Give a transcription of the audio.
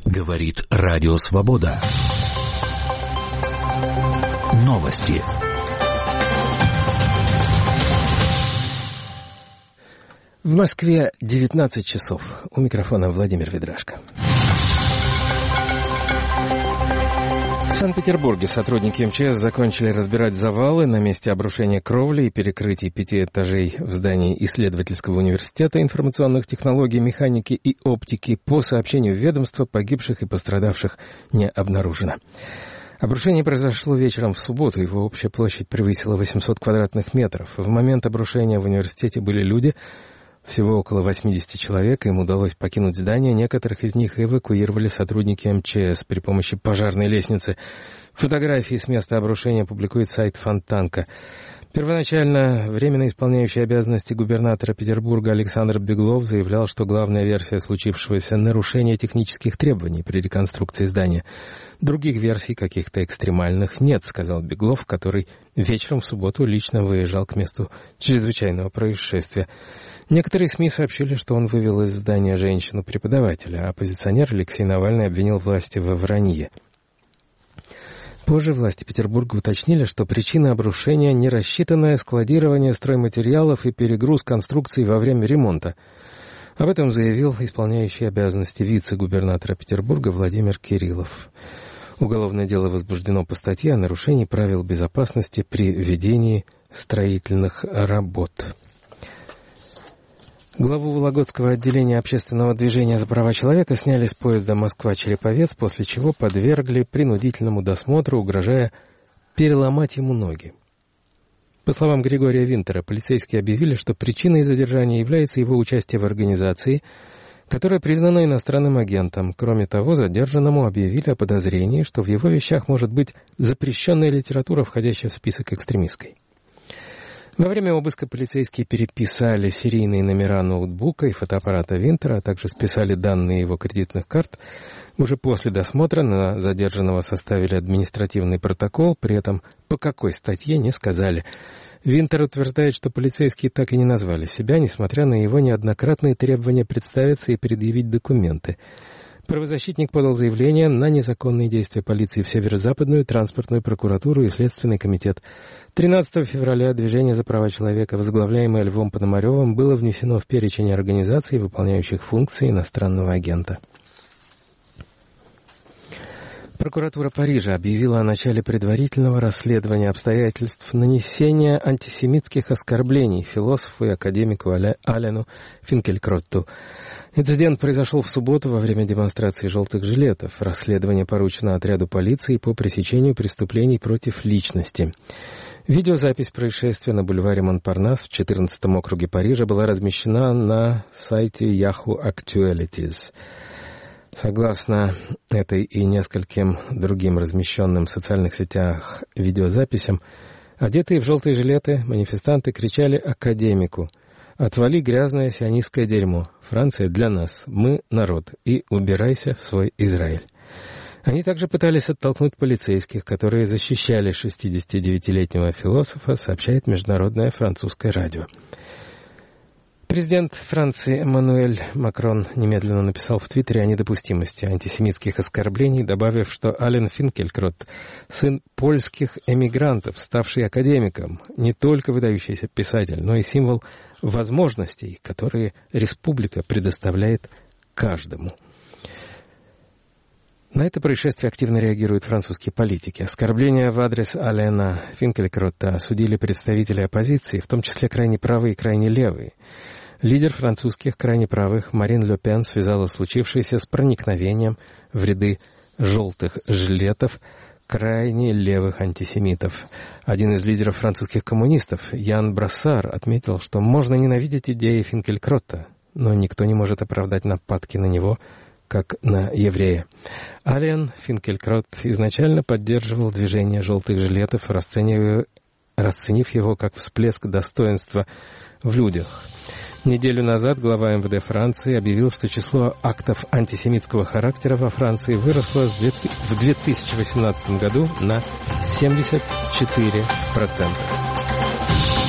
Говорит Радио Свобода. Новости. В Москве 19 часов. У микрофона Владимир Ведрашко. В Санкт-Петербурге сотрудники МЧС закончили разбирать завалы на месте обрушения кровли и перекрытий 5 этажей в здании исследовательского университета информационных технологий, механики и оптики. По сообщению ведомства, погибших и пострадавших не обнаружено. Обрушение произошло вечером в субботу. Его общая площадь превысила 800 квадратных метров. В момент обрушения в университете были люди, всего около 80 человек, им удалось покинуть здание. Некоторых из них эвакуировали сотрудники МЧС при помощи пожарной лестницы. Фотографии с места обрушения публикует сайт Фонтанка. Первоначально временно исполняющий обязанности губернатора Петербурга Александр Беглов заявлял, что главная версия случившегося — нарушение технических требований при реконструкции здания. Других версий, каких-то экстремальных, нет, сказал Беглов, который вечером в субботу лично выезжал к месту чрезвычайного происшествия. Некоторые СМИ сообщили, что он вывел из здания женщину-преподавателя, а оппозиционер Алексей Навальный обвинил власти во вранье. Позже власти Петербурга уточнили, что причина обрушения — нерассчитанное складирование стройматериалов и перегруз конструкций во время ремонта. Об этом заявил исполняющий обязанности вице-губернатора Петербурга Владимир Кириллов. Уголовное дело возбуждено по статье о нарушении правил безопасности при ведении строительных работ. Главу Вологодского отделения общественного движения за права человека сняли с поезда Москва-Череповец, после чего подвергли принудительному досмотру, угрожая переломать ему ноги. По словам Григория Винтера, полицейские объявили, что причиной задержания является его участие в организации, которая признана иностранным агентом. Кроме того, задержанному объявили о подозрении, что в его вещах может быть запрещенная литература, входящая в список экстремистской. Во время обыска полицейские переписали серийные номера ноутбука и фотоаппарата Винтера, а также списали данные его кредитных карт. Уже после досмотра на задержанного составили административный протокол, при этом по какой статье не сказали. Винтер утверждает, что полицейские так и не назвали себя, несмотря на его неоднократные требования представиться и предъявить документы. Правозащитник подал заявление на незаконные действия полиции в Северо-Западную транспортную прокуратуру и Следственный комитет. 13 февраля движение за права человека, возглавляемое Львом Пономаревым, было внесено в перечень организаций, выполняющих функции иностранного агента. Прокуратура Парижа объявила о начале предварительного расследования обстоятельств нанесения антисемитских оскорблений философу и академику Алену Финкелькротту. Инцидент произошел в субботу во время демонстрации желтых жилетов. Расследование поручено отряду полиции по пресечению преступлений против личности. Видеозапись происшествия на бульваре Монпарнас в 14-м округе Парижа была размещена на сайте Yahoo Actualities. Согласно этой и нескольким другим размещенным в социальных сетях видеозаписям, одетые в желтые жилеты манифестанты кричали академику: «Отвали грязное сионистское дерьмо! Франция для нас! Мы народ! И убирайся в свой Израиль!» Они также пытались оттолкнуть полицейских, которые защищали 69-летнего философа, сообщает Международное французское радио. Президент Франции Эммануэль Макрон немедленно написал в Твиттере о недопустимости антисемитских оскорблений, добавив, что Ален Финкелькротт — сын польских эмигрантов, ставший академиком, не только выдающийся писатель, но и символ возможностей, которые республика предоставляет каждому. На это происшествие активно реагируют французские политики. Оскорбления в адрес Алена Финкелькротта осудили представители оппозиции, в том числе крайне правые и крайне левые. Лидер французских крайне правых Марин Ле Пен связала случившееся с проникновением в ряды желтых жилетов крайне левых антисемитов. Один из лидеров французских коммунистов, Ян Брассар, отметил, что можно ненавидеть идеи Финкелькротта, но никто не может оправдать нападки на него, как на еврея. Ален Финкелькротт изначально поддерживал движение желтых жилетов, расценив его как всплеск достоинства в людях. Неделю назад глава МВД Франции объявил, что число актов антисемитского характера во Франции выросло в 2018 году на 74%.